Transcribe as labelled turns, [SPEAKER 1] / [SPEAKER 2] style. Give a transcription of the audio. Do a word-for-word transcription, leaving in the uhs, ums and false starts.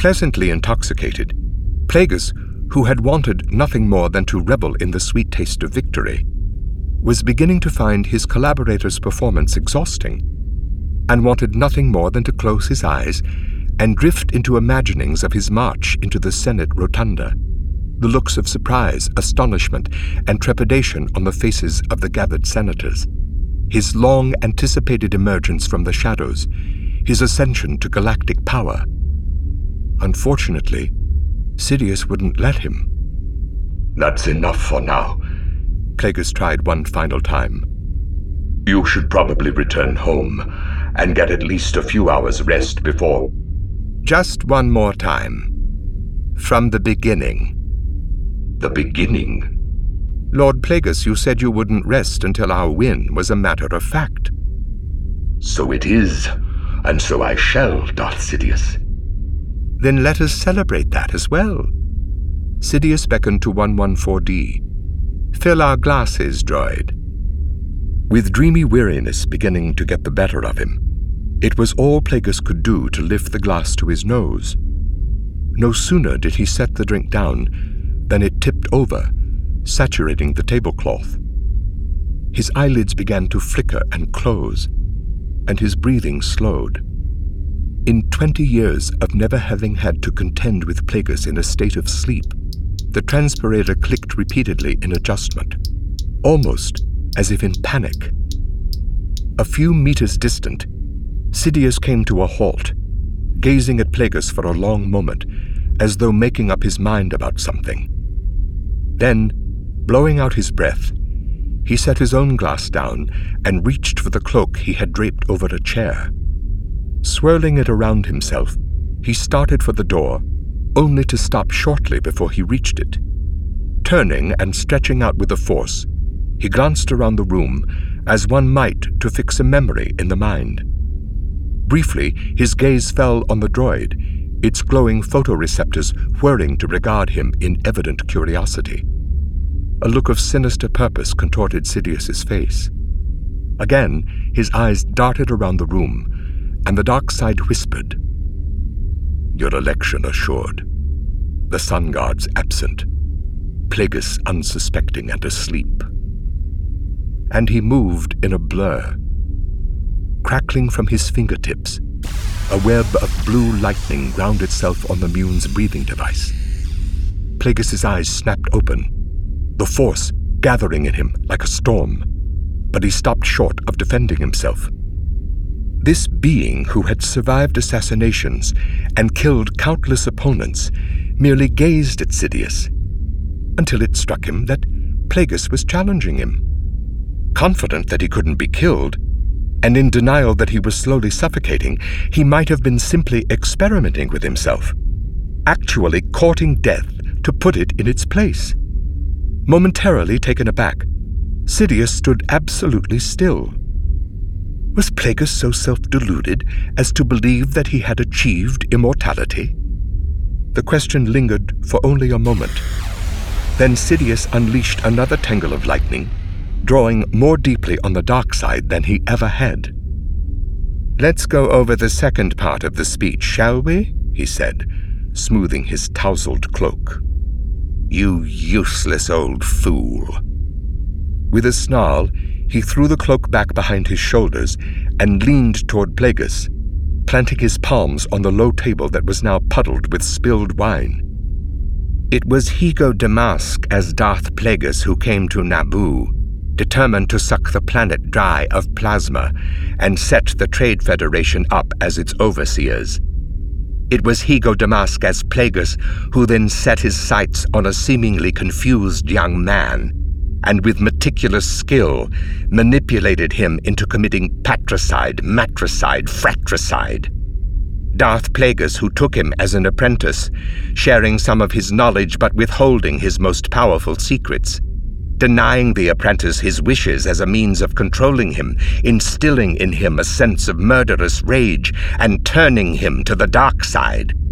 [SPEAKER 1] Pleasantly intoxicated, Plagueis, who had wanted nothing more than to revel in the sweet taste of victory, was beginning to find his collaborator's performance exhausting, and wanted nothing more than to close his eyes and drift into imaginings of his march into the Senate rotunda, the looks of surprise, astonishment, and trepidation on the faces of the gathered senators, his long-anticipated emergence from the shadows, his ascension to galactic power. Unfortunately, Sidious wouldn't let him.
[SPEAKER 2] "That's enough for now,"
[SPEAKER 1] Plagueis tried one final time.
[SPEAKER 2] "You should probably return home and get at least a few hours rest before..."
[SPEAKER 1] "Just one more time. From the beginning."
[SPEAKER 2] "The beginning?"
[SPEAKER 1] "Lord Plagueis, you said you wouldn't rest until our win was a matter of fact."
[SPEAKER 2] "So it is, and so I shall, Darth Sidious."
[SPEAKER 1] "Then let us celebrate that as well." Sidious beckoned to one fourteen D. "Fill our glasses, droid." With dreamy weariness beginning to get the better of him, it was all Plagueis could do to lift the glass to his nose. No sooner did he set the drink down than it tipped over, saturating the tablecloth. His eyelids began to flicker and close, and his breathing slowed. In twenty years of never having had to contend with Plagueis in a state of sleep, the transpirator clicked repeatedly in adjustment, almost as if in panic. A few meters distant, Sidious came to a halt, gazing at Plagueis for a long moment, as though making up his mind about something. Then, blowing out his breath, he set his own glass down and reached for the cloak he had draped over a chair. Swirling it around himself, he started for the door, only to stop shortly before he reached it. Turning and stretching out with a force, he glanced around the room as one might to fix a memory in the mind. Briefly, his gaze fell on the droid, its glowing photoreceptors whirring to regard him in evident curiosity. A look of sinister purpose contorted Sidious's face. Again, his eyes darted around the room, and the dark side whispered, "Your election assured. The sun guards absent. Plagueis unsuspecting and asleep." And he moved in a blur. Crackling from his fingertips, a web of blue lightning ground itself on the Mune's breathing device. Plagueis's eyes snapped open, the force gathering in him like a storm, but he stopped short of defending himself. This being who had survived assassinations and killed countless opponents merely gazed at Sidious, until it struck him that Plagueis was challenging him. Confident that he couldn't be killed, and in denial that he was slowly suffocating, he might have been simply experimenting with himself, actually courting death to put it in its place. Momentarily taken aback, Sidious stood absolutely still. Was Plagueis so self-deluded as to believe that he had achieved immortality? The question lingered for only a moment. Then Sidious unleashed another tangle of lightning, drawing more deeply on the dark side than he ever had. "Let's go over the second part of the speech, shall we?" he said, smoothing his tousled cloak. "You useless old fool." With a snarl, he threw the cloak back behind his shoulders and leaned toward Plagueis, planting his palms on the low table that was now puddled with spilled wine. "It was Higo Damask as Darth Plagueis who came to Naboo, determined to suck the planet dry of plasma and set the Trade Federation up as its overseers. It was Higo Damask as Plagueis who then set his sights on a seemingly confused young man, and with meticulous skill manipulated him into committing patricide, matricide, fratricide. Darth Plagueis who took him as an apprentice, sharing some of his knowledge but withholding his most powerful secrets, denying the apprentice his wishes as a means of controlling him, instilling in him a sense of murderous rage, and turning him to the dark side.